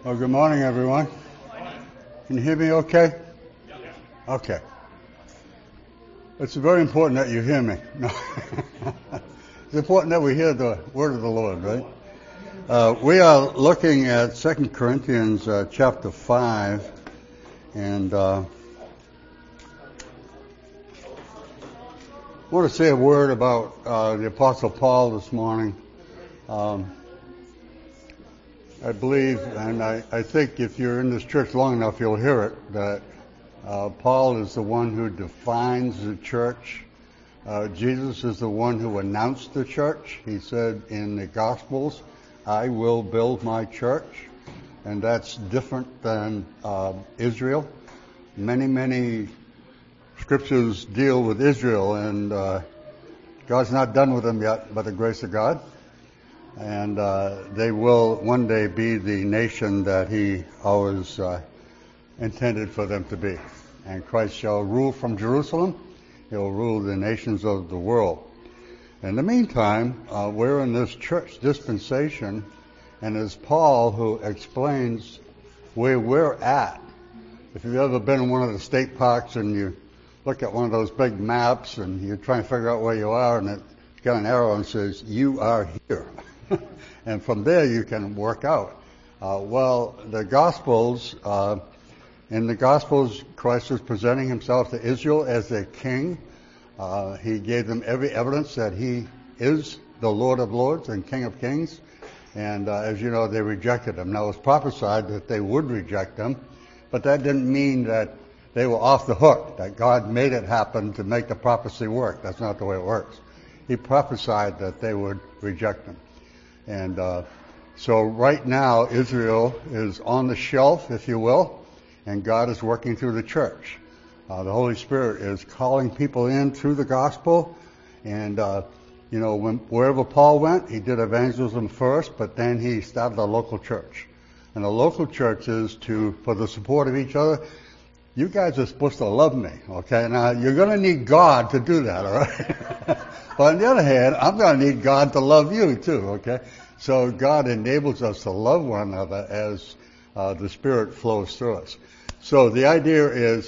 Well, good morning, everyone. Can you hear me okay? Okay. It's very important that you hear me. No. It's important that we hear the word of the Lord, right? We are looking at 2 Corinthians chapter 5, and I want to say a word about the Apostle Paul this morning. I believe, and I think if you're in this church long enough, you'll hear it, that Paul is the one who defines the church. Jesus is the one who announced the church. He said in the Gospels, I will build my church. And that's different than Israel. Many scriptures deal with Israel, and God's not done with them yet by the grace of God. And they will one day be the nation that He always intended for them to be. And Christ shall rule from Jerusalem. He'll rule the nations of the world. In the meantime, we're in this church dispensation, and it's Paul who explains where we're at. If you've ever been in one of the state parks and you look at one of those big maps and you try and figure out where you are, and it's got an arrow and says, you are here. And from there you can work out. The Gospels, in the Gospels, Christ is presenting Himself to Israel as their king. He gave them every evidence that He is the Lord of Lords and King of Kings. And as you know, they rejected Him. Now it was prophesied that they would reject Him, but that didn't mean that they were off the hook, that God made it happen to make the prophecy work. That's not the way it works. He prophesied that they would reject Him. And so right now, Israel is on the shelf, if you will, and God is working through the church. The Holy Spirit is calling people in through the gospel. And, wherever Paul went, he did evangelism first, but then he started a local church. And the local church is for the support of each other. You guys are supposed to love me, okay? Now, you're going to need God to do that, all right? But on the other hand, I'm going to need God to love you too, okay? So God enables us to love one another as the Spirit flows through us. So the idea is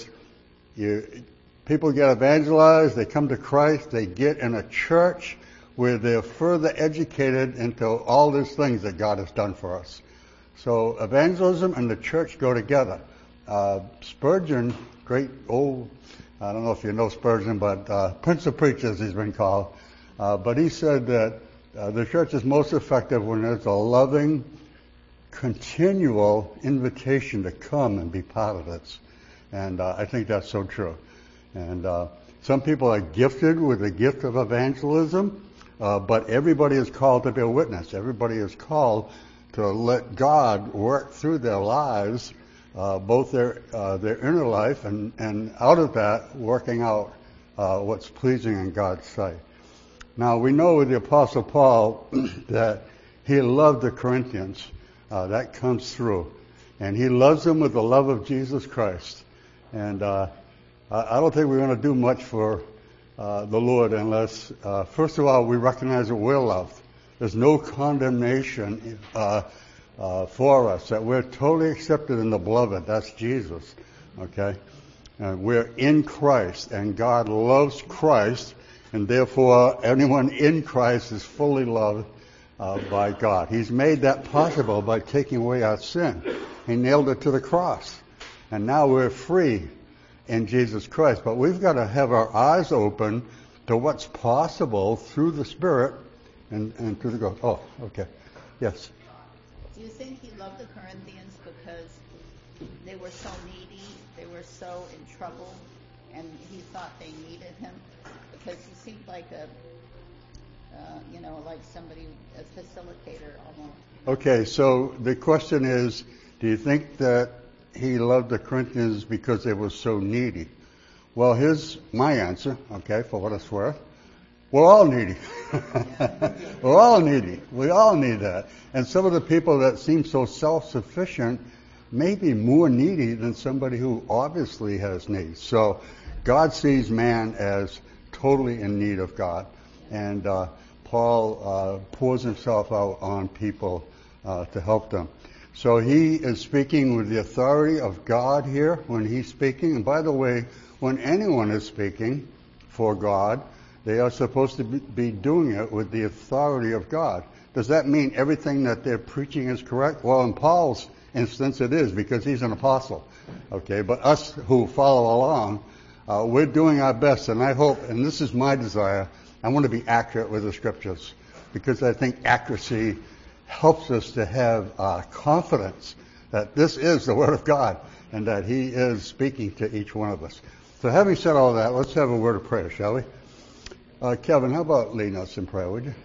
people get evangelized, they come to Christ, they get in a church where they're further educated into all these things that God has done for us. So evangelism and the church go together. Spurgeon, great old, I don't know if you know Spurgeon, but Prince of Preachers he's been called. But he said that the church is most effective when there's a loving, continual invitation to come and be part of it. And I think that's so true. And some people are gifted with the gift of evangelism, but everybody is called to be a witness. Everybody is called to let God work through their lives, both their inner life and out of that working out what's pleasing in God's sight. Now we know with the Apostle Paul that he loved the Corinthians. That comes through, and he loves them with the love of Jesus Christ. And I don't think we're going to do much for the Lord unless, first of all, we recognize that we're loved. There's no condemnation for us, that we're totally accepted in the beloved. That's Jesus, okay? We're in Christ, and God loves Christ, and therefore anyone in Christ is fully loved by God. He's made that possible by taking away our sin. He nailed it to the cross. And now we're free in Jesus Christ. But we've got to have our eyes open to what's possible through the Spirit and through the gospel. Oh, okay. Yes. Do you think he loved the Corinthians because they were so needy, they were so in trouble, and he thought they needed him? Because he seemed like like somebody, a facilitator almost. Okay, so the question is, do you think that he loved the Corinthians because they were so needy? Well, here's my answer, okay, for what it's worth. We're all needy. We're all needy. We all need that. And some of the people that seem so self-sufficient may be more needy than somebody who obviously has needs. So God sees man as totally in need of God. And Paul pours himself out on people to help them. So he is speaking with the authority of God here when he's speaking. And by the way, when anyone is speaking for God, they are supposed to be doing it with the authority of God. Does that mean everything that they're preaching is correct? Well, in Paul's instance, it is, because he's an apostle. Okay, but us who follow along, we're doing our best, and I hope, and this is my desire, I want to be accurate with the scriptures, because I think accuracy helps us to have confidence that this is the Word of God and that He is speaking to each one of us. So having said all that, let's have a word of prayer, shall we? Kevin, how about leading us in prayer, would you?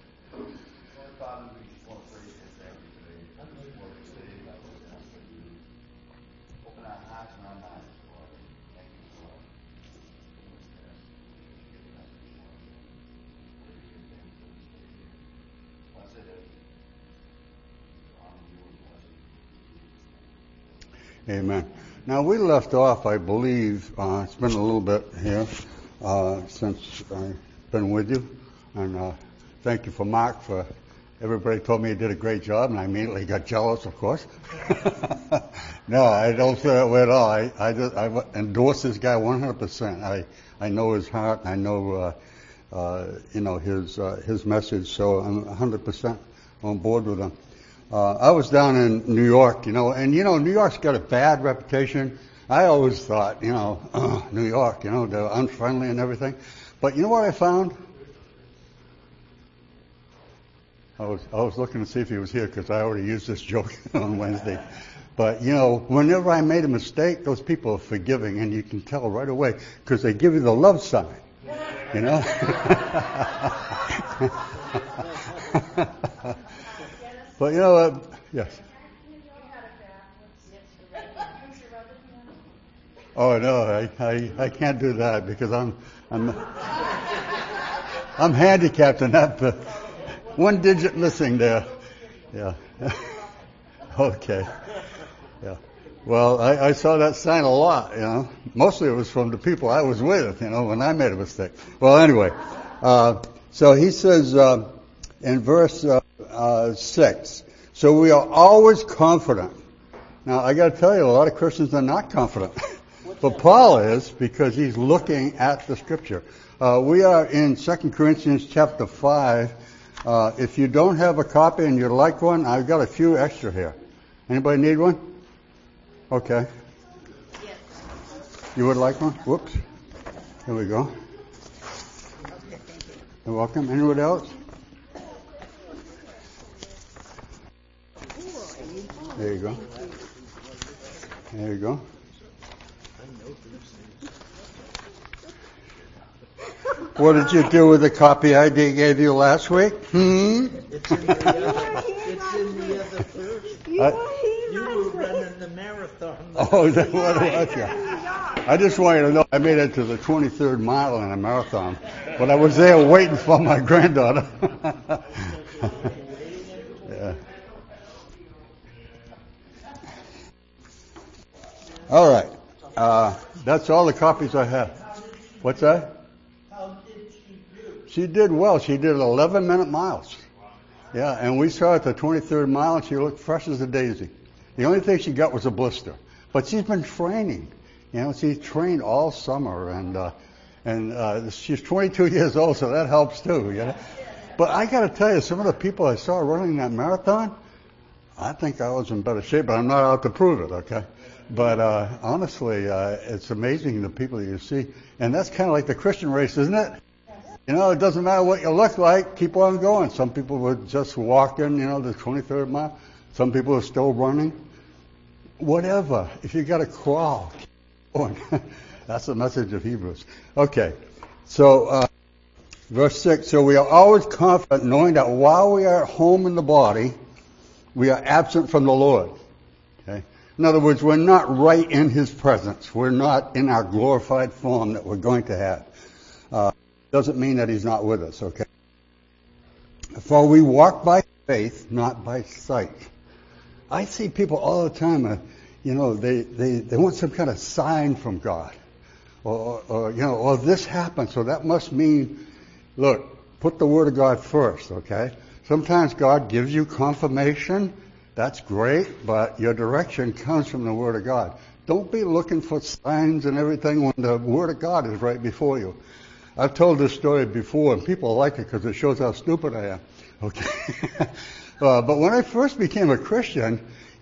Amen. Now we left off, I believe, it's been a little bit here since I've been with you, and thank you for Mark. For everybody told me he did a great job, and I immediately got jealous, of course. No, I don't feel that way at all. I endorse this guy 100%. I know his heart. I know his message, so I'm 100% on board with him. I was down in New York, and New York's got a bad reputation. I always thought, New York, they're unfriendly and everything. But you know what I found? I was looking to see if he was here because I already used this joke on Wednesday. But, whenever I made a mistake, those people are forgiving, and you can tell right away because they give you the love sign, But you know what? Yes. Oh no, I can't do that because I'm handicapped in that. One digit missing there. Yeah. Okay. Yeah. Well, I saw that sign a lot. Mostly it was from the people I was with. When I made a mistake. Well, anyway. So he says in verse 6. So we are always confident. Now, I got to tell you, a lot of Christians are not confident. But Paul is, because he's looking at the Scripture. We are in 2 Corinthians chapter 5. If you don't have a copy and you'd like one, I've got a few extra here. Anybody need one? Okay. Yes. You would like one? Whoops. Here we go. Okay, thank you. You're welcome. Anyone else? There you go. There you go. What did you do with the copy I gave you last week? It's in the other verse. You were running the marathon. Oh, that's what it was. Yeah. I just want you to know I made it to the 23rd mile in a marathon, but I was there waiting for my granddaughter. Yeah. All right. That's all the copies I have. What's that? How did she do? She did well. She did 11-minute miles. Yeah, and we saw her at the 23rd mile, and she looked fresh as a daisy. The only thing she got was a blister. But she's been training. She's trained all summer, and she's 22 years old, so that helps too. But I got to tell you, some of the people I saw running that marathon, I think I was in better shape, but I'm not out to prove it, okay? But honestly, it's amazing the people that you see. And that's kind of like the Christian race, isn't it? It doesn't matter what you look like, keep on going. Some people were just walking, the 23rd mile. Some people are still running. Whatever. If you got to crawl, keep going. That's the message of Hebrews. Okay. So, verse 6. So we are always confident knowing that while we are at home in the body, we are absent from the Lord. Okay. In other words, we're not right in His presence. We're not in our glorified form that we're going to have. Doesn't mean that He's not with us, okay? For we walk by faith, not by sight. I see people all the time, they want some kind of sign from God. Or this happened, so that must mean, look, put the Word of God first, okay? Sometimes God gives you confirmation That's great, but your direction comes from the Word of God. Don't be looking for signs and everything when the Word of God is right before you. I've told this story before, and people like it because it shows how stupid I am. Okay. But when I first became a Christian,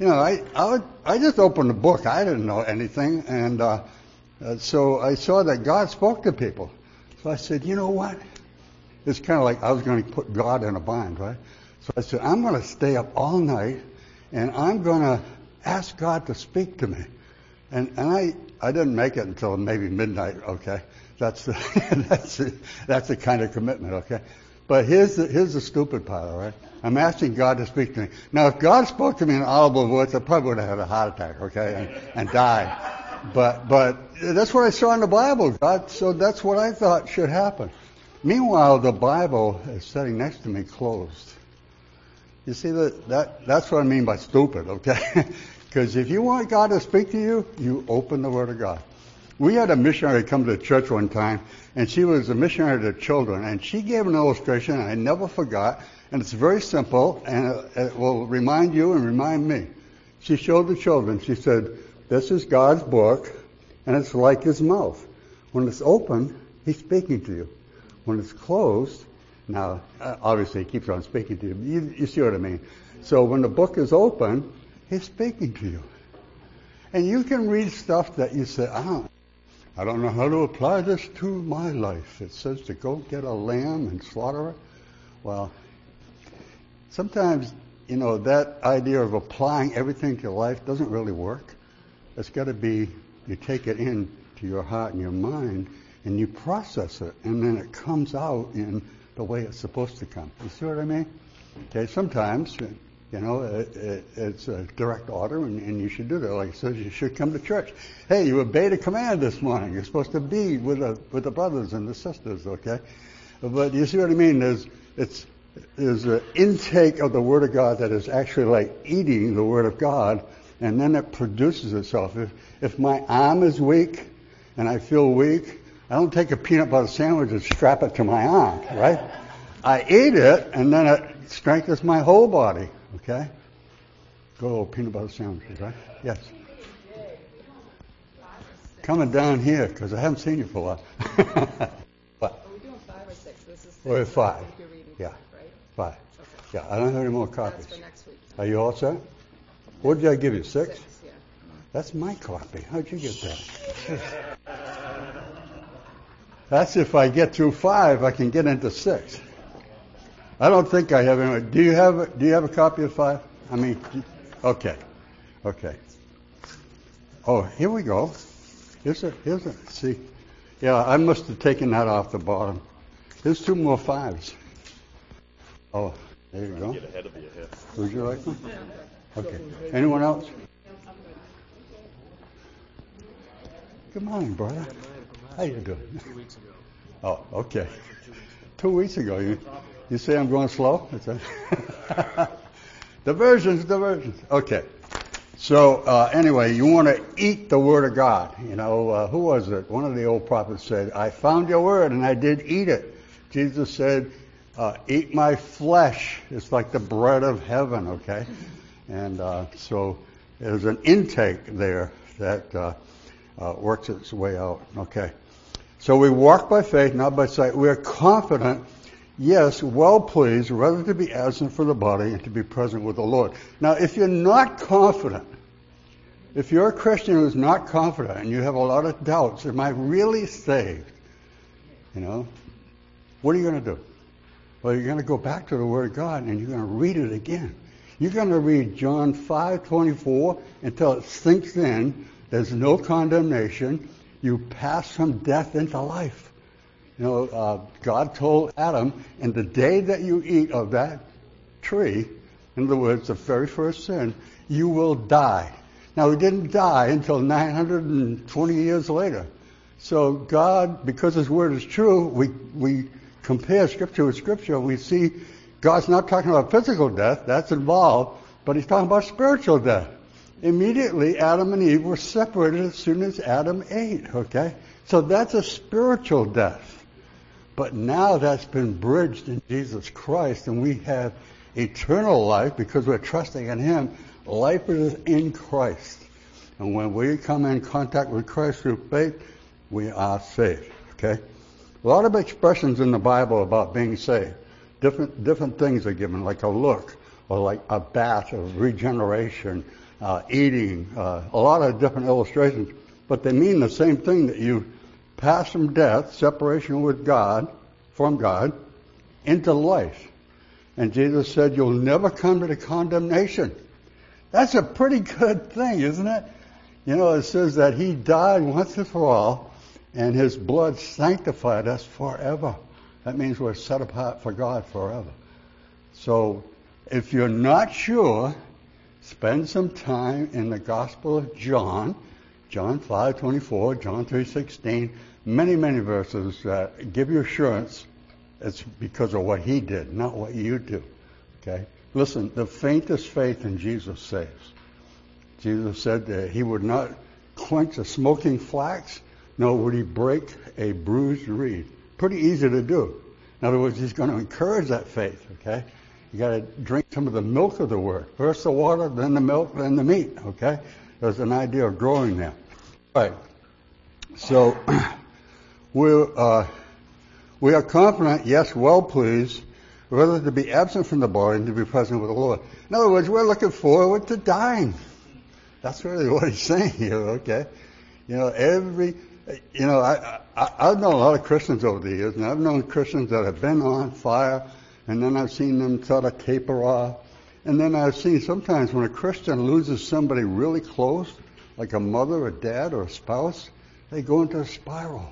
I just opened the book. I didn't know anything, and so I saw that God spoke to people. So I said, you know what? It's kind of like I was going to put God in a bind, right? So I said, I'm going to stay up all night, and I'm going to ask God to speak to me. And I didn't make it until maybe midnight. Okay, that's the kind of commitment. Okay, but here's the stupid part. All right, I'm asking God to speak to me. Now, if God spoke to me in an audible voice, I probably would have had a heart attack. Okay, and died. But that's what I saw in the Bible. God, so that's what I thought should happen. Meanwhile, the Bible is sitting next to me closed. You see that's what I mean by stupid, okay? Because if you want God to speak to you, you open the Word of God. We had a missionary come to the church one time, and she was a missionary to children, and she gave an illustration, and I never forgot, and it's very simple, and it will remind you and remind me. She showed the children, she said, this is God's book, and it's like His mouth. When it's open, He's speaking to you. When it's closed, now, obviously He keeps on speaking to you. You see what I mean? So when the book is open, He's speaking to you. And you can read stuff that you say, I don't know how to apply this to my life. It says to go get a lamb and slaughter it. Well, sometimes, that idea of applying everything to your life doesn't really work. It's got to be, you take it into your heart and your mind, and you process it, and then it comes out in the way it's supposed to come. You see what I mean? Okay, sometimes, it's a direct order, and you should do that. Like it says, you should come to church. Hey, you obeyed a command this morning. You're supposed to be with the brothers and the sisters, okay? But you see what I mean? There's an intake of the Word of God that is actually like eating the Word of God, and then it produces itself. If my arm is weak and I feel weak, I don't take a peanut butter sandwich and strap it to my arm, right? I eat it, and then it strengthens my whole body, okay? Good old peanut butter sandwiches, right? Yes. Coming down here, because I haven't seen you for a while. What? Are we doing 5 or 6? This is 6. We're at 5. You're reading Yeah. 5, right? 5. Okay. Yeah, I don't have any more copies. That's for next week. Are you all set? What did I give you, 6? 6, yeah. That's my copy. How'd you get that? That's if I get through 5, I can get into 6. I don't think I have any. Do you have a copy of 5? I mean, okay. Oh, here we go. Here's a. See, yeah, I must have taken that off the bottom. There's 2 more 5s. Oh, there you go. Get ahead of you here. Would you like one? Okay. Anyone else? Good morning, brother. How you doing? 2 weeks ago. Oh, okay. 2 weeks ago, you say I'm going slow? Diversions. Okay. So anyway, you want to eat the Word of God. Who was it? One of the old prophets said, I found your Word and I did eat it. Jesus said, eat my flesh. It's like the bread of heaven, okay? And so there's an intake there that works its way out, okay? So we walk by faith, not by sight. We are confident, yes, well pleased, rather to be absent from the body and to be present with the Lord. Now, if you're not confident, if you're a Christian who's not confident and you have a lot of doubts, am I really saved? What are you going to do? Well, you're going to go back to the Word of God and you're going to read it again. You're going to read John 5:24 until it sinks in. There's no condemnation. You pass from death into life. God told Adam, in the day that you eat of that tree, in other words, the very first sin, you will die. Now, he didn't die until 920 years later. So God, because His Word is true, we compare Scripture with Scripture. We see God's not talking about physical death. That's involved. But He's talking about spiritual death. Immediately, Adam and Eve were separated as soon as Adam ate, okay? So that's a spiritual death. But now that's been bridged in Jesus Christ, and we have eternal life because we're trusting in Him. Life is in Christ. And when we come in contact with Christ through faith, we are saved. Okay? A lot of expressions in the Bible about being saved. Different things are given, like a look, or like a bath of regeneration, eating, a lot of different illustrations. But they mean the same thing, that you pass from death, separation with God, from God, into life. And Jesus said, you'll never come to the condemnation. That's a pretty good thing, isn't it? You know, it says that He died once and for all, and His blood sanctified us forever. That means we're set apart for God forever. So, if you're not sure, spend some time in the Gospel of John, John 5:24, John 3:16, many verses that give you assurance it's because of what He did, not what you do. Okay? Listen, the faintest faith in Jesus saves. Jesus said that He would not quench a smoking flax, nor would He break a bruised reed. Pretty easy to do. In other words, He's going to encourage that faith, okay? You got to drink some of the milk of the Word. First the water, then the milk, then the meat, okay? There's an idea of growing there. All right. So, we are confident, yes, well pleased, rather to be absent from the body and to be present with the Lord. In other words, we're looking forward to dying. That's really what He's saying here, okay? You know, I've known a lot of Christians over the years, and I've known Christians that have been on fire, and then I've seen them sort of taper off. And then I've seen sometimes when a Christian loses somebody really close, like a mother, a dad, or a spouse, they go into a spiral.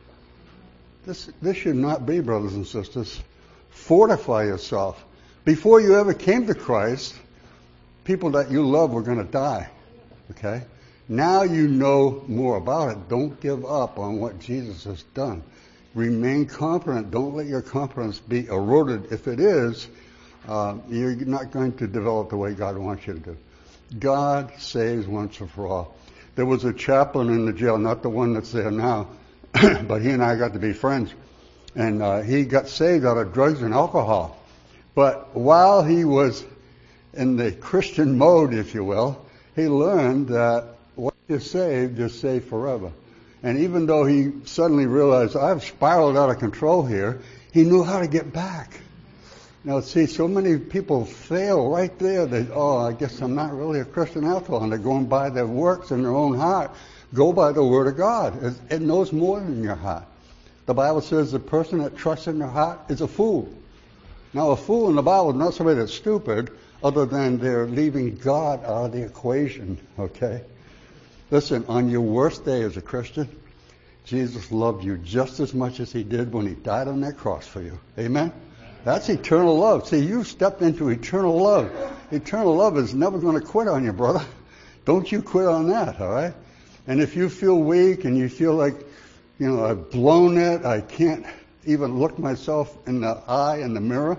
This should not be, brothers and sisters. Fortify yourself. Before you ever came to Christ, people that you love were going to die. Okay? Now you know more about it. Don't give up on what Jesus has done. Remain confident. Don't let your confidence be eroded. If it is, you're not going to develop the way God wants you to do. God saves once and for all. There was a chaplain in the jail, not the one that's there now, but he and I got to be friends. And he got saved out of drugs and alcohol. But while he was in the Christian mode, if you will, he learned that once you're saved forever. And even though he suddenly realized, I've spiraled out of control here, he knew how to get back. Now, see, so many people fail right there. I guess I'm not really a Christian after all. And they're going by their works in their own heart. Go by the Word of God. It knows more than your heart. The Bible says the person that trusts in their heart is a fool. Now, a fool in the Bible is not somebody that's stupid, other than they're leaving God out of the equation, okay? Listen, on your worst day as a Christian, Jesus loved you just as much as He did when He died on that cross for you. Amen? That's eternal love. See, you stepped into eternal love. Eternal love is never going to quit on you, brother. Don't you quit on that, all right? And if you feel weak and you feel like, I've blown it, I can't even look myself in the eye in the mirror,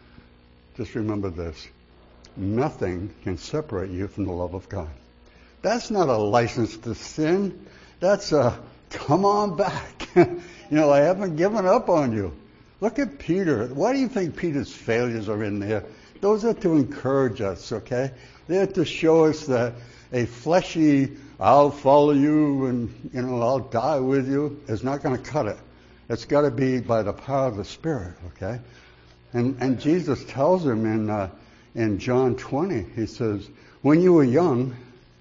just remember this. Nothing can separate you from the love of God. That's not a license to sin. That's a, come on back. I haven't given up on you. Look at Peter. Why do you think Peter's failures are in there? Those are to encourage us, okay? They're to show us that a fleshy, I'll follow you and, I'll die with you is not going to cut it. It's got to be by the power of the Spirit, okay? And Jesus tells him in John 20, He says, when you were young,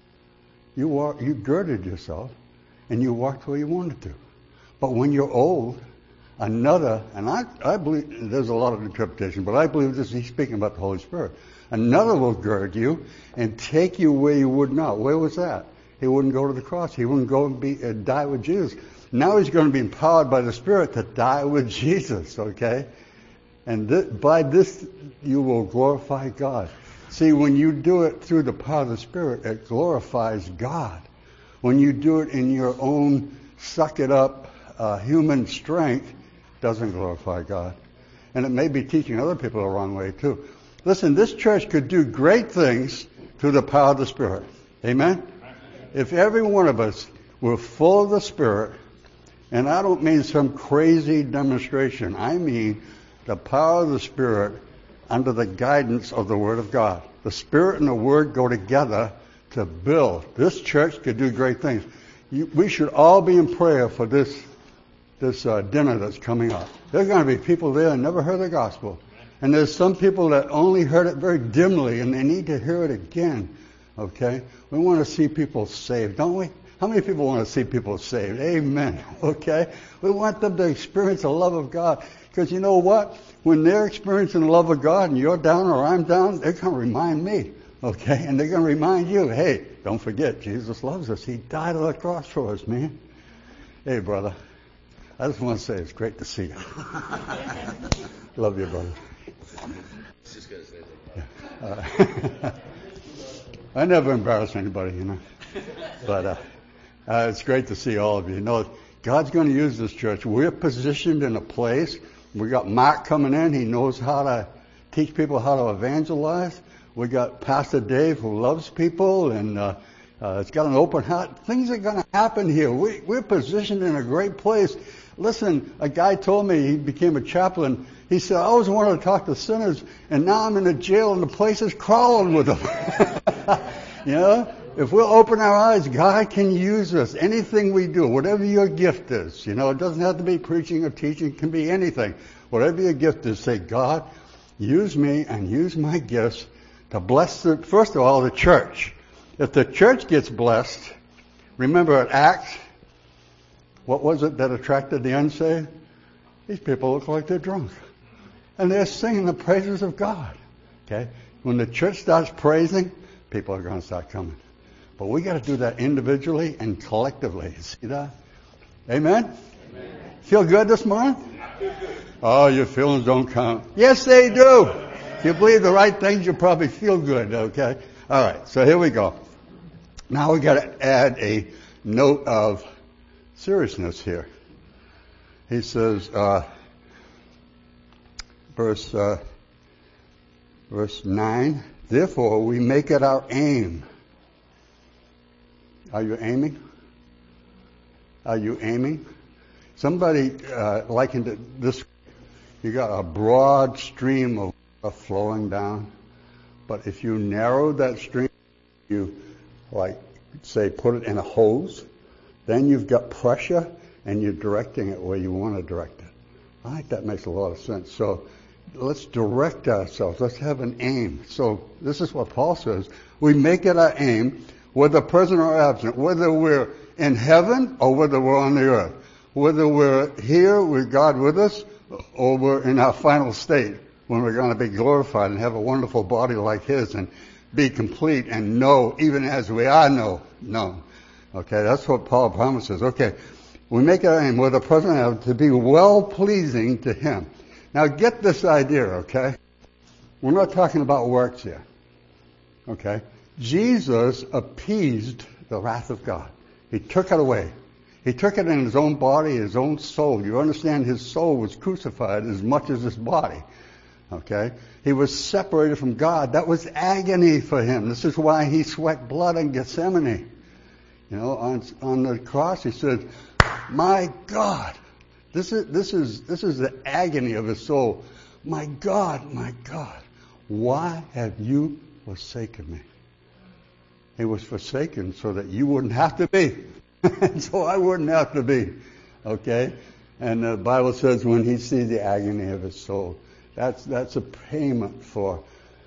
you girded yourself and you walked where you wanted to. But when you're old, another, and I believe there's a lot of interpretation, but I believe He's speaking about the Holy Spirit. Another will gird you and take you where you would not. Where was that? He wouldn't go to the cross. He wouldn't go and die with Jesus. Now He's going to be empowered by the Spirit to die with Jesus, okay? And by this, you will glorify God. See, when you do it through the power of the Spirit, it glorifies God. When you do it in your own suck-it-up human strength, it doesn't glorify God. And it may be teaching other people the wrong way, too. Listen, this church could do great things through the power of the Spirit. Amen? If every one of us were full of the Spirit, and I don't mean some crazy demonstration, I mean the power of the Spirit under the guidance of the Word of God. The Spirit and the Word go together to build. This church could do great things. We should all be in prayer for this dinner that's coming up. There's going to be people there that never heard the gospel. And there's some people that only heard it very dimly, and they need to hear it again. Okay? We want to see people saved, don't we? How many people want to see people saved? Amen. Okay? We want them to experience the love of God. Because you know what? When they're experiencing the love of God and you're down or I'm down, they're going to remind me. Okay? And they're going to remind you, hey, don't forget, Jesus loves us. He died on the cross for us, man. Hey, brother. I just want to say it's great to see you. Love you, brother. Just going to say that. I never embarrass anybody, you know. But it's great to see all of you. You know, God's going to use this church. We're positioned in a place. We got Mark coming in. He knows how to teach people how to evangelize. We got Pastor Dave who loves people and it's got an open heart. Things are going to happen here. We're positioned in a great place. Listen, a guy told me he became a chaplain. He said, I always wanted to talk to sinners, and now I'm in a jail and the place is crawling with them. You know, if we'll open our eyes, God can use us. Anything we do, whatever your gift is, you know, it doesn't have to be preaching or teaching. It can be anything. Whatever your gift is, say, God, use me and use my gifts to bless, first of all, the church. If the church gets blessed, remember at Acts, what was it that attracted the unsaved? These people look like they're drunk. And they're singing the praises of God. Okay? When the church starts praising, people are going to start coming. But we got to do that individually and collectively. See that? Amen? Amen. Feel good this morning? Oh, your feelings don't count. Yes, they do. If you believe the right things, you'll probably feel good, okay? All right, so here we go. Now we got to add a note of seriousness here. He says, verse 9, therefore we make it our aim. Are you aiming? Are you aiming? Somebody likened it this. You got a broad stream of flowing down, but if you narrow that stream, you say put it in a hose, then you've got pressure and you're directing it where you want to direct it. I think that makes a lot of sense. So let's direct ourselves. Let's have an aim. So this is what Paul says. We make it our aim, whether present or absent, whether we're in heaven or whether we're on the earth, whether we're here with God with us or we're in our final state when we're going to be glorified and have a wonderful body like His and be complete and know even as we are known. Okay, that's what Paul promises. Okay, we make it our aim, whether present or absent, to be well-pleasing to Him. Now get this idea, okay? We're not talking about works here. Okay? Jesus appeased the wrath of God. He took it away. He took it in His own body, His own soul. You understand His soul was crucified as much as His body. Okay? He was separated from God. That was agony for Him. This is why He sweat blood in Gethsemane. You know, on the cross He said, my God. This is the agony of His soul. My God, why have you forsaken me? He was forsaken so that you wouldn't have to be. And so I wouldn't have to be. Okay? And the Bible says when He sees the agony of His soul, that's a payment for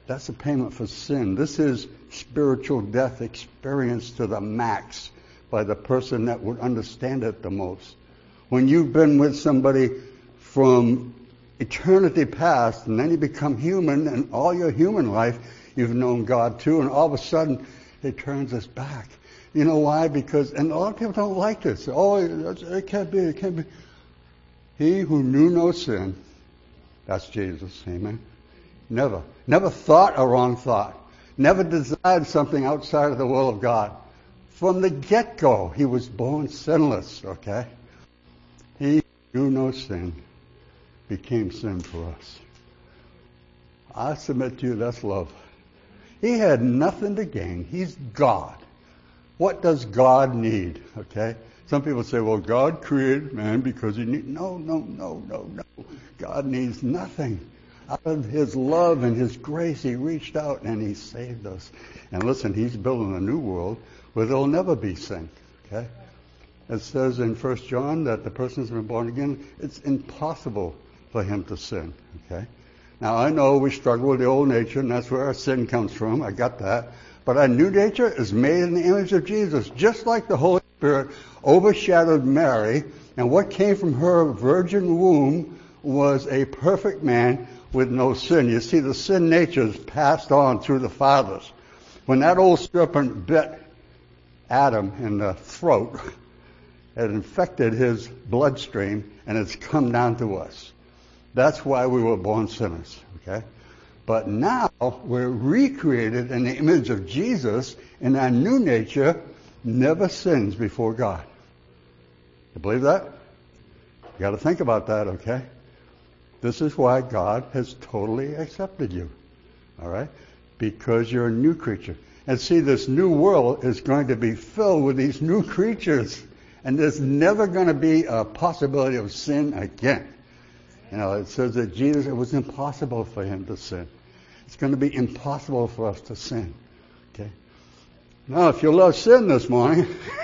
sin. This is spiritual death experienced to the max by the person that would understand it the most. When you've been with somebody from eternity past and then you become human and all your human life you've known God too, and all of a sudden it turns us back. You know why? Because, and a lot of people don't like this. Oh, it can't be. He who knew no sin, that's Jesus. Amen. Never thought a wrong thought. Never desired something outside of the will of God. From the get-go, He was born sinless, okay? He who knew no sin became sin for us. I submit to you, that's love. He had nothing to gain. He's God. What does God need? Okay? Some people say, well, God created man because He needs... No. God needs nothing. Out of His love and His grace, He reached out and He saved us. And listen, He's building a new world where there'll never be sin. Okay? It says in 1 John that the person who's been born again, it's impossible for him to sin. Okay? Now I know we struggle with the old nature, and that's where our sin comes from. I got that. But our new nature is made in the image of Jesus, just like the Holy Spirit overshadowed Mary, and what came from her virgin womb was a perfect man with no sin. You see, the sin nature is passed on through the fathers. When that old serpent bit Adam in the throat, it infected his bloodstream, and it's come down to us. That's why we were born sinners, okay? But now we're recreated in the image of Jesus, and our new nature never sins before God. You believe that? You got to think about that, okay? This is why God has totally accepted you, all right? Because you're a new creature. And see, this new world is going to be filled with these new creatures. And there's never going to be a possibility of sin again. You know, it says that Jesus, it was impossible for him to sin. It's going to be impossible for us to sin. Okay? Now, if you love sin this morning,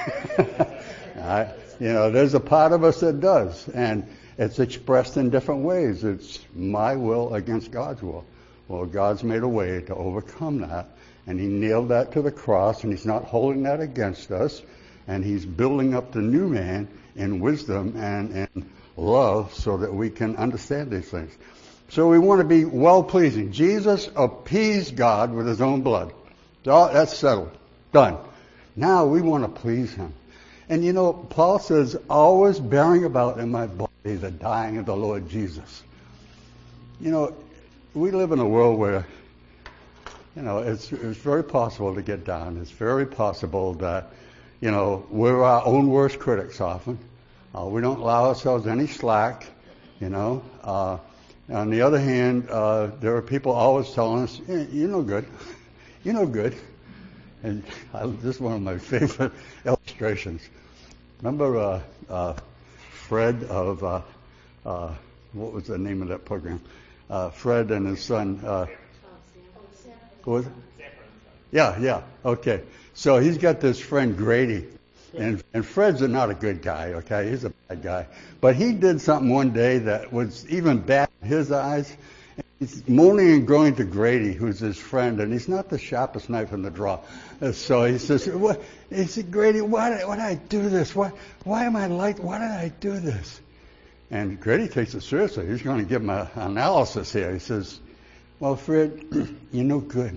there's a part of us that does. And it's expressed in different ways. It's my will against God's will. Well, God's made a way to overcome that. And He nailed that to the cross, and He's not holding that against us. And He's building up the new man in wisdom and in love so that we can understand these things. So we want to be well-pleasing. Jesus appeased God with His own blood. That's settled. Done. Now we want to please Him. And you know, Paul says, always bearing about in my body the dying of the Lord Jesus. You know, we live in a world where, you know, it's very possible to get down. It's very possible that, you know, we're our own worst critics often. We don't allow ourselves any slack, you know. On the other hand, there are people always telling us, you're no good. You're no good. And this is one of my favorite illustrations. Remember Fred of, what was the name of that program? Fred and his son. What was it? Yeah, okay. So he's got this friend Grady, and Fred's not a good guy, okay? He's a bad guy. But he did something one day that was even bad in his eyes. He's moaning and groaning to Grady, who's his friend, and he's not the sharpest knife in the drawer. So he says, he said, Grady, why did I do this? Why am I like, why did I do this? And Grady takes it seriously. He's going to give him an analysis here. He says, well, Fred, you're no good.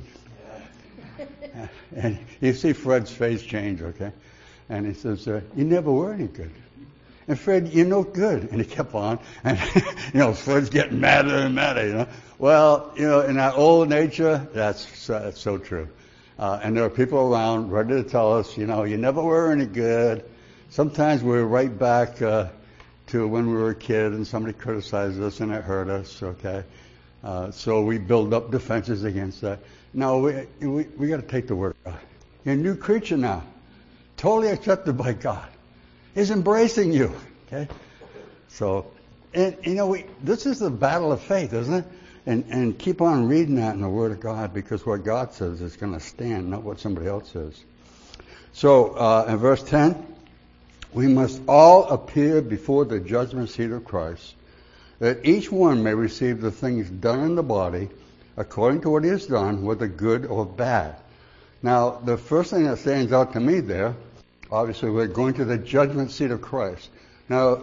And you see Fred's face change, okay? And he says, you never were any good. And Fred, you're no good. And he kept on. And, you know, Fred's getting madder and madder, you know. Well, you know, in our old nature, that's so true. And there are people around ready to tell us, you know, you never were any good. Sometimes we're right back to when we were a kid and somebody criticized us and it hurt us, okay? So we build up defenses against that. No, we got to take the word of God. You're a new creature now, totally accepted by God. He's embracing you, okay? So, and you know, this is the battle of faith, isn't it? And keep on reading that in the Word of God, because what God says is going to stand, not what somebody else says. So, in verse 10, we must all appear before the judgment seat of Christ, that each one may receive the things done in the body according to what he has done, whether good or bad. Now, the first thing that stands out to me there, obviously, we're going to the judgment seat of Christ. Now,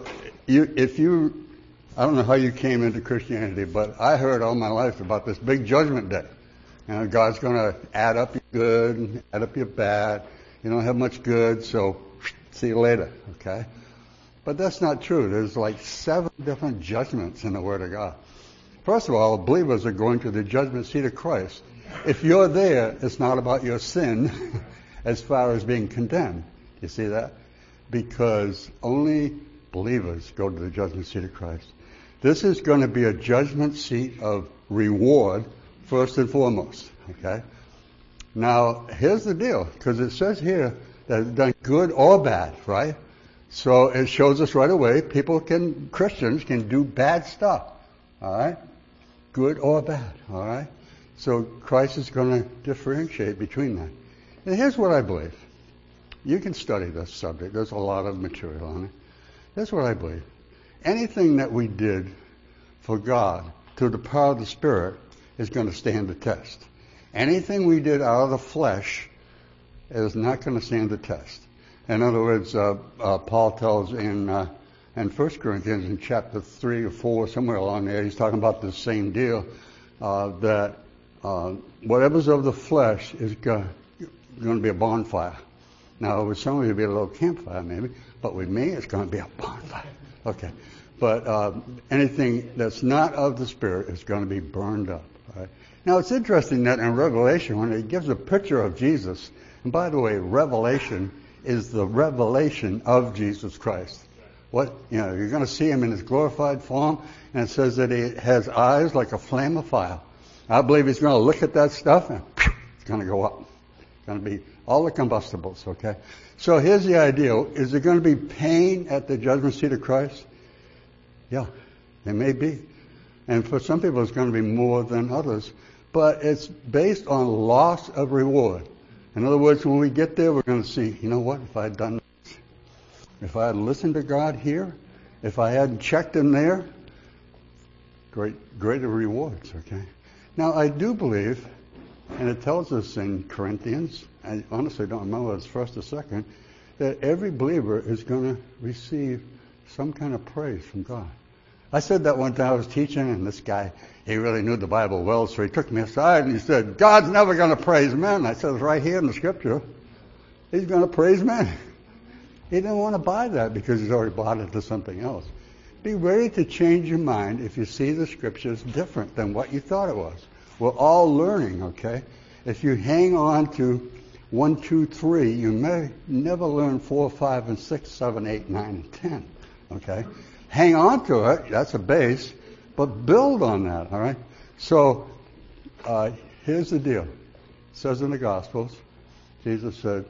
I don't know how you came into Christianity, but I heard all my life about this big judgment day. You know, God's going to add up your good and add up your bad. You don't have much good, so see you later, okay? But that's not true. There's like 7 different judgments in the Word of God. First of all, believers are going to the judgment seat of Christ. If you're there, it's not about your sin as far as being condemned. You see that? Because only believers go to the judgment seat of Christ. This is going to be a judgment seat of reward, first and foremost. Okay? Now, here's the deal, because it says here that it's done good or bad, right? So it shows us right away Christians can do bad stuff. All right? good or bad, all right? So Christ is going to differentiate between that. And here's what I believe. You can study this subject. There's a lot of material on it. Here's what I believe. Anything that we did for God through the power of the Spirit is going to stand the test. Anything we did out of the flesh is not going to stand the test. In other words, Paul tells in 1 Corinthians in chapter 3 or 4, somewhere along there, he's talking about the same deal, that whatever's of the flesh is going to be a bonfire. Now, with some of you, it'll be a little campfire maybe, but with me, it's going to be a bonfire. Okay. But anything that's not of the Spirit is going to be burned up. Right? Now, it's interesting that in Revelation, when it gives a picture of Jesus, and by the way, Revelation is the revelation of Jesus Christ. You're going to see him in his glorified form, and it says that he has eyes like a flame of fire. I believe he's going to look at that stuff, and it's going to go up. It's going to be all the combustibles, okay? So here's the idea. Is there going to be pain at the judgment seat of Christ? Yeah, there may be. And for some people, it's going to be more than others. But it's based on loss of reward. In other words, when we get there, we're going to see, you know what, if I had done this, if I had listened to God here, if I hadn't checked him there, greater rewards, okay? Now, I do believe, and it tells us in Corinthians, I honestly don't remember if it's first or second, that every believer is going to receive some kind of praise from God. I said that one time I was teaching, and this guy, he really knew the Bible well, so he took me aside and he said, God's never going to praise men. I said, it's right here in the scripture. He's going to praise men. He didn't want to buy that because he's already bought it to something else. Be ready to change your mind if you see the scriptures different than what you thought it was. We're all learning, okay? If you hang on to 1, 2, 3, you may never learn 4, 5, and 6, 7, 8, 9, and 10, okay? Hang on to it, that's a base, but build on that, all right? So, here's the deal. It says in the Gospels, Jesus said,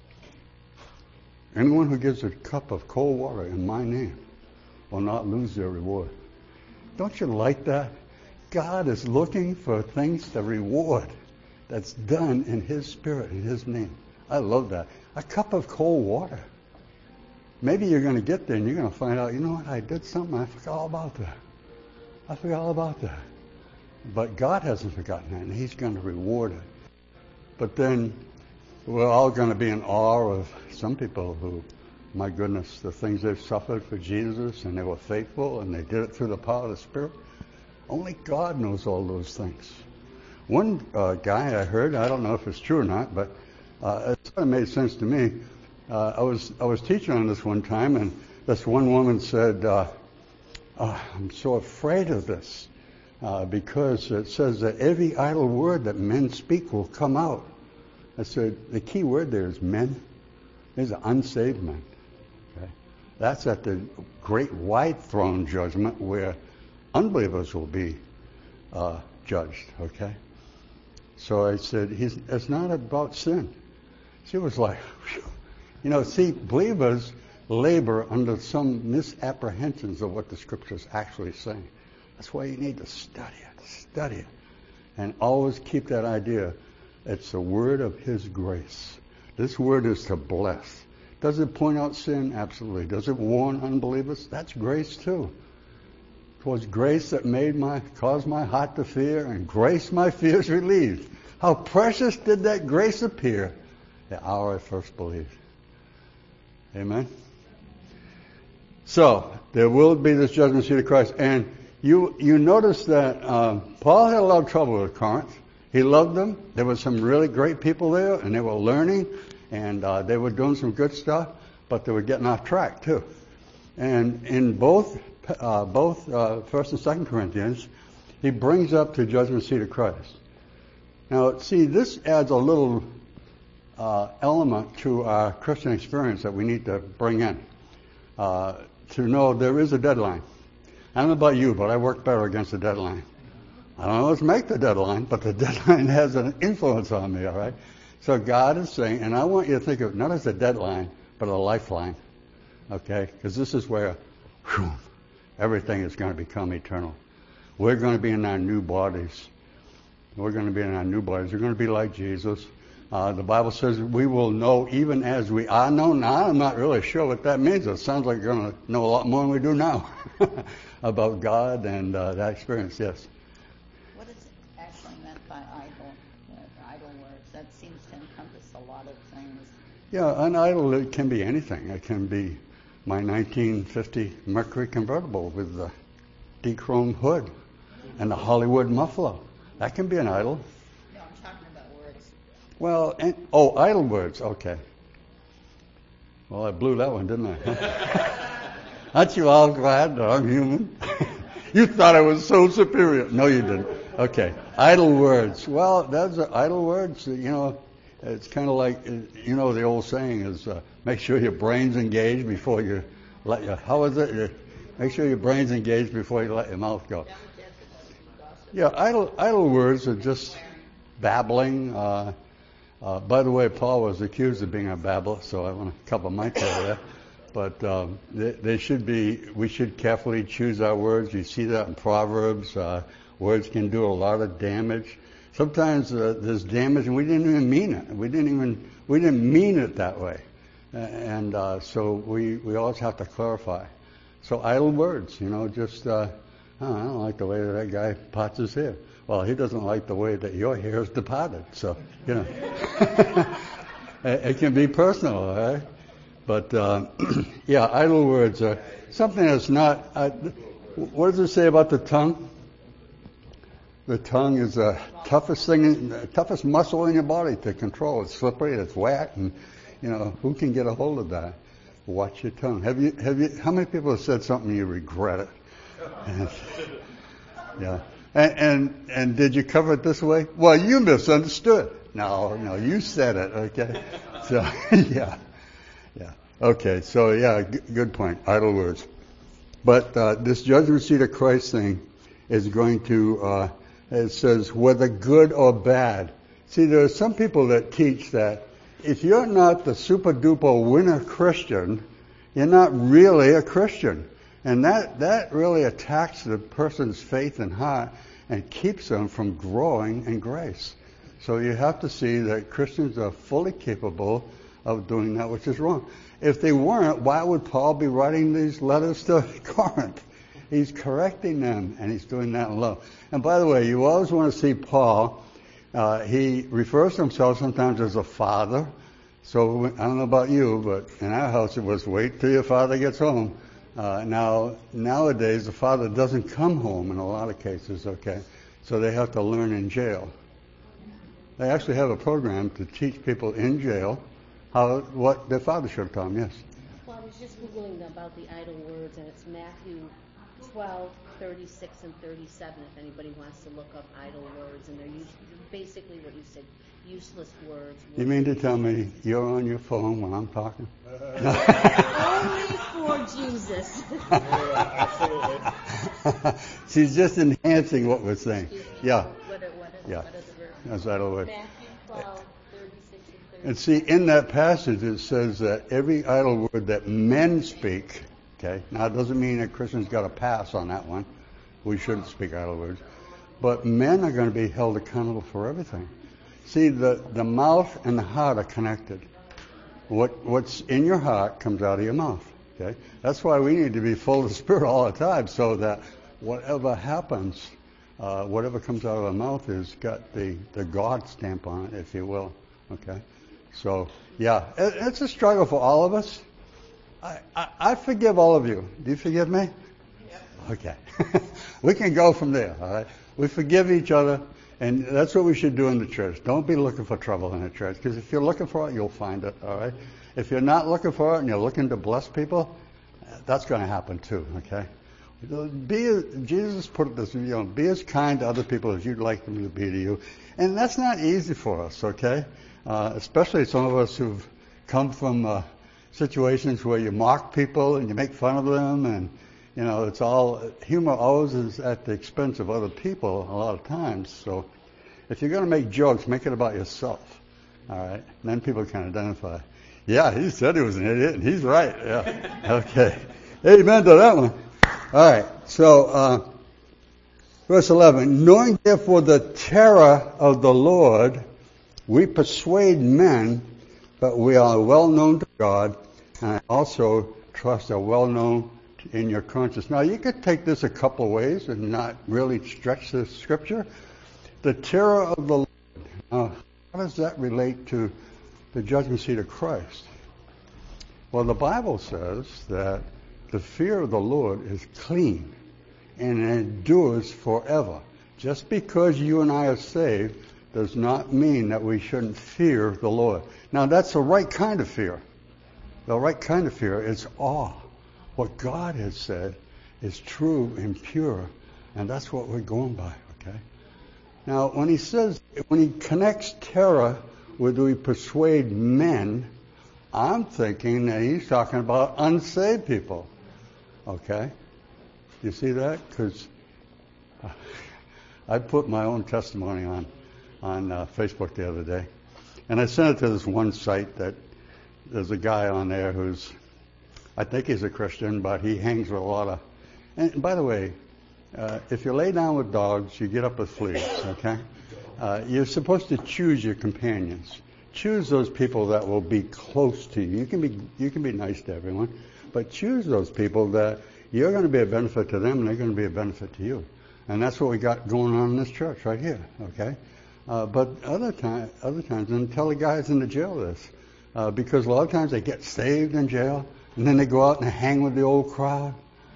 anyone who gives a cup of cold water in my name will not lose their reward. Don't you like that? God is looking for things to reward that's done in his spirit, in his name. I love that. A cup of cold water. Maybe you're going to get there and you're going to find out, you know what, I did something, I forgot all about that. I forgot all about that. But God hasn't forgotten that, and he's going to reward it. But then we're all going to be in awe of some people who, my goodness, the things they've suffered for Jesus, and they were faithful, and they did it through the power of the Spirit. Only God knows all those things. One guy I heard, I don't know if it's true or not, but it sort of made sense to me. I was teaching on this one time, and this one woman said, I'm so afraid of this because it says that every idle word that men speak will come out. I said, the key word there is men. These are unsaved men. Okay? That's at the great white throne judgment where unbelievers will be judged. Okay? So I said, it's not about sin. She was like, whew. See, believers labor under some misapprehensions of what the Scripture's actually saying. That's why you need to study it, and always keep that idea. It's the word of his grace. This word is to bless. Does it point out sin? Absolutely. Does it warn unbelievers? That's grace too. It was grace that caused my heart to fear, and grace my fears relieved. How precious did that grace appear the hour I first believed. Amen? So, there will be this judgment seat of Christ. And you notice that Paul had a lot of trouble with Corinth. He loved them. There were some really great people there, and they were learning, and they were doing some good stuff, but they were getting off track too. And in both 1st and 2nd Corinthians, he brings up the judgment seat of Christ. Now, see, this adds a little element to our Christian experience that we need to bring in. To know there is a deadline. I don't know about you, but I work better against the deadline. I don't always make the deadline, but the deadline has an influence on me, all right? So God is saying, and I want you to think of it not as a deadline, but a lifeline, okay? Because this is where everything is going to become eternal. we're going to be in our new bodies. We're going to be in our new bodies. We're going to be like Jesus. The Bible says we will know even as we are known. Now, I'm not really sure what that means. It sounds like we're going to know a lot more than we do now about God and that experience, yes. What is actually meant by idle words? That seems to encompass a lot of things. Yeah, an idol, it can be anything. It can be my 1950 Mercury convertible with the D-chrome hood and the Hollywood muffler. That can be an idol. No, I'm talking about words. Well, idle words, okay. Well, I blew that one, didn't I? Aren't you all glad that I'm human? You thought I was so superior. No, you didn't. Okay, idle words. Well, that's idle words, it's kind of like, the old saying is, make sure your brain's engaged before you let your, how is it? Make sure your brain's engaged before you let your mouth go. Yeah, idle words are just babbling. By the way, Paul was accused of being a babbler, so I want to cover my tail there. But we should carefully choose our words. You see that in Proverbs. Words can do a lot of damage. Sometimes there's damage, and we didn't even mean it. We didn't mean it that way. And so we always have to clarify. So idle words, just, I don't like the way that guy pots his hair. Well, he doesn't like the way that your hair is departed. So, it can be personal, all right? But, idle words are something that's not, what does it say about the tongue? The tongue is the toughest muscle in your body to control. It's slippery, it's wet, and, who can get a hold of that? Watch your tongue. How many people have said something you regret it? Yeah. And did you cover it this way? Well, you misunderstood. No, you said it, okay? So, yeah. Okay, so, good point. Idle words. But this judgment seat of Christ thing is going to, it says, whether good or bad. See, there are some people that teach that if you're not the super-duper winner Christian, you're not really a Christian. And that really attacks the person's faith and heart and keeps them from growing in grace. So you have to see that Christians are fully capable of doing that which is wrong. If they weren't, why would Paul be writing these letters to Corinth? He's correcting them, and he's doing that in love. And by the way, you always want to see Paul. He refers to himself sometimes as a father. So I don't know about you, but in our house it was wait till your father gets home. Nowadays the father doesn't come home in a lot of cases, okay? So they have to learn in jail. They actually have a program to teach people in jail what their father should have taught them, yes. Well, I was just Googling about the idle words, and it's Matthew 12, 36, and 37, if anybody wants to look up idle words. And they're basically what you said, useless words. You mean to tell me you're on your phone when I'm talking? Only for Jesus. She's just enhancing what we're saying. Yeah. What is the verse? That's idle word. Matthew 12, 36, and 37. And see, in that passage it says that every idle word that men speak, okay, now it doesn't mean that Christians got a pass on that one. We shouldn't speak idle words. But men are going to be held accountable for everything. See, the mouth and the heart are connected. What's in your heart comes out of your mouth. Okay? That's why we need to be full of the Spirit all the time, so that whatever happens, whatever comes out of our mouth has got the God stamp on it, if you will. Okay? So, it's a struggle for all of us. I forgive all of you. Do you forgive me? Yep. Okay. We can go from there, all right? We forgive each other, and that's what we should do in the church. Don't be looking for trouble in the church, because if you're looking for it, you'll find it, all right? If you're not looking for it and you're looking to bless people, that's going to happen too, okay? Jesus put it this way, be as kind to other people as you'd like them to be to you. And that's not easy for us, okay? Especially some of us who've come from situations where you mock people and you make fun of them, and it's all humor always is at the expense of other people a lot of times. So if you're going to make jokes, make it about yourself, all right? And then people can identify. Yeah, he said he was an idiot, and he's right. Yeah, okay. Amen to that one. All right. So Verse 11, knowing therefore the terror of the Lord, we persuade men, but we are well known to God, and I also trust are well known in your conscience. Now, you could take this a couple of ways and not really stretch the scripture. The terror of the Lord. Now, how does that relate to the judgment seat of Christ? Well, the Bible says that the fear of the Lord is clean and it endures forever. Just because you and I are saved does not mean that we shouldn't fear the Lord. Now, that's the right kind of fear. The right kind of fear is awe. What God has said is true and pure, and that's what we're going by, okay? Now, when he connects terror with we persuade men, I'm thinking that he's talking about unsaved people, okay? You see that? Because I put my own testimony on Facebook the other day, and I sent it to this one site that there's a guy on there who's, I think he's a Christian, but he hangs with a lot of, and by the way, if you lay down with dogs, you get up with fleas, okay? You're supposed to choose your companions. Choose those people that will be close to you. You can be nice to everyone, but choose those people that you're going to be a benefit to them and they're going to be a benefit to you. And that's what we got going on in this church right here, okay? But other times, and tell the guys in the jail this, because a lot of times they get saved in jail and then they go out and hang with the old crowd.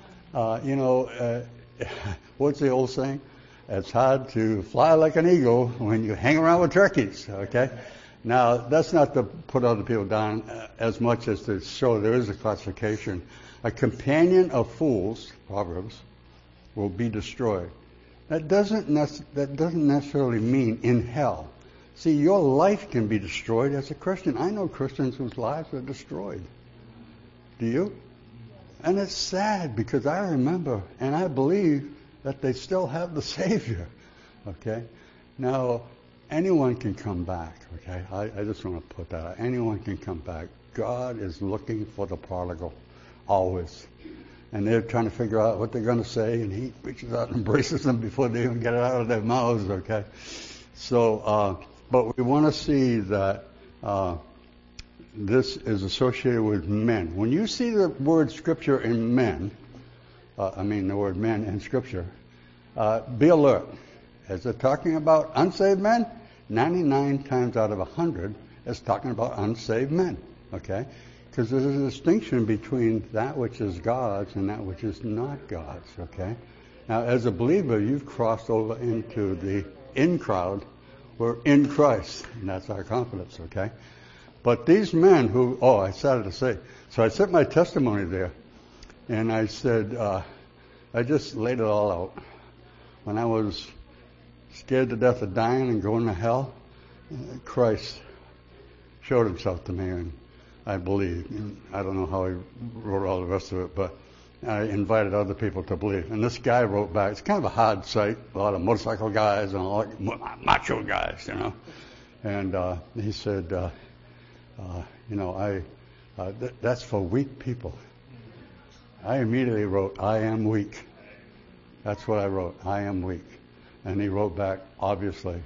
What's the old saying? It's hard to fly like an eagle when you hang around with turkeys, okay? Now, that's not to put other people down as much as to show there is a classification. A companion of fools, Proverbs, will be destroyed. That doesn't necessarily mean in hell. See, your life can be destroyed as a Christian. I know Christians whose lives are destroyed. Do you? And it's sad because I remember and I believe that they still have the Savior. Okay? Now, anyone can come back. Okay? I just want to put that out. Anyone can come back. God is looking for the prodigal. Always. And they're trying to figure out what they're going to say, and he reaches out and embraces them before they even get it out of their mouths, okay? So, but we want to see that this is associated with men. When you see the word Scripture in men, the word men in Scripture, be alert. Is it talking about unsaved men? 99 times out of 100, it's talking about unsaved men, okay? Because there's a distinction between that which is God's and that which is not God's, okay? Now, as a believer, you've crossed over into the in crowd. We're in Christ, and that's our confidence, okay? But these men who, I started to say, so I sent my testimony there, and I said, I just laid it all out. When I was scared to death of dying and going to hell, Christ showed himself to me, and I believe. And I don't know how he wrote all the rest of it, but I invited other people to believe. And this guy wrote back. It's kind of a hard site, a lot of motorcycle guys and a lot of macho guys, you know. And he said, that's for weak people. I immediately wrote, I am weak. That's what I wrote, I am weak. And he wrote back, obviously.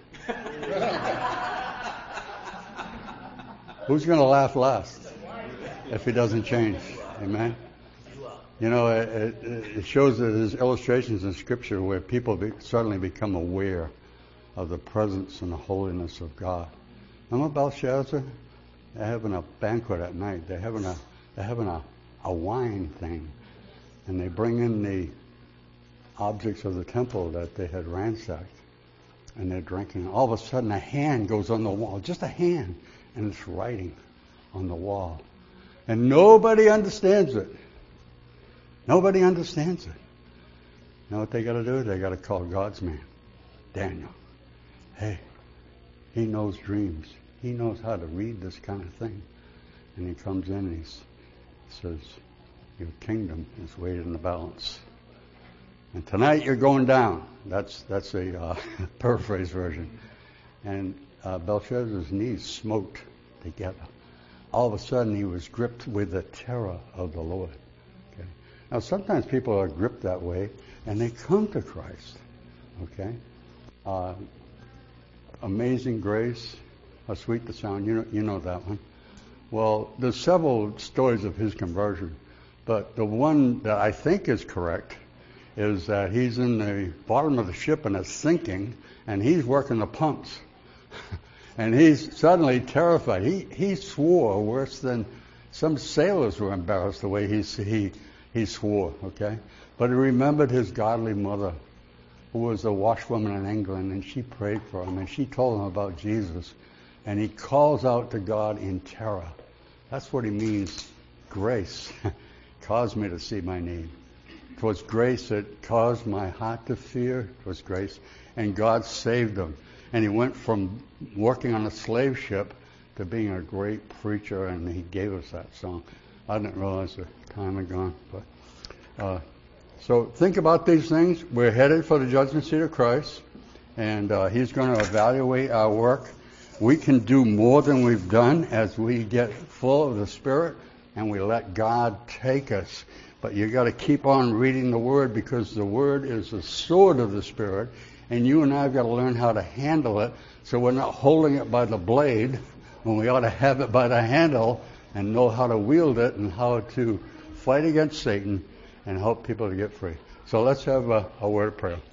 Who's going to laugh last if he doesn't change? Amen? You know, it shows that there's illustrations in Scripture where people suddenly become aware of the presence and the holiness of God. Remember Belshazzar? They're having a banquet at night. They're having a wine thing. And they bring in the objects of the temple that they had ransacked. And they're drinking. All of a sudden a hand goes on the wall. Just a hand. And it's writing on the wall. And nobody understands it. Nobody understands it. You know what they got to do? They got to call God's man, Daniel. Hey, he knows dreams. He knows how to read this kind of thing. And he comes in and he says, your kingdom is weighed in the balance. And tonight you're going down. That's a paraphrase version. And Belshazzar's knees smote together. All of a sudden he was gripped with the terror of the Lord. Okay? Now sometimes people are gripped that way and they come to Christ. Okay? Amazing Grace, how sweet the sound. You know that one. Well, there's several stories of his conversion, but the one that I think is correct is that he's in the bottom of the ship and it's sinking, and he's working the pumps. And he's suddenly terrified. He swore worse than some sailors were embarrassed the way he swore, okay? But he remembered his godly mother, who was a washwoman in England, and she prayed for him, and she told him about Jesus. And he calls out to God in terror. That's what he means, grace. Caused me to see my need. 'Twas grace that caused my heart to fear. 'Twas grace. And God saved him. And he went from working on a slave ship to being a great preacher, and he gave us that song. I didn't realize the time had gone. But so think about these things. We're headed for the judgment seat of Christ, and he's going to evaluate our work. We can do more than we've done as we get full of the Spirit and we let God take us. But you got to keep on reading the Word, because the Word is the sword of the Spirit, and you and I have got to learn how to handle it so we're not holding it by the blade when we ought to have it by the handle and know how to wield it and how to fight against Satan and help people to get free. So let's have a word of prayer.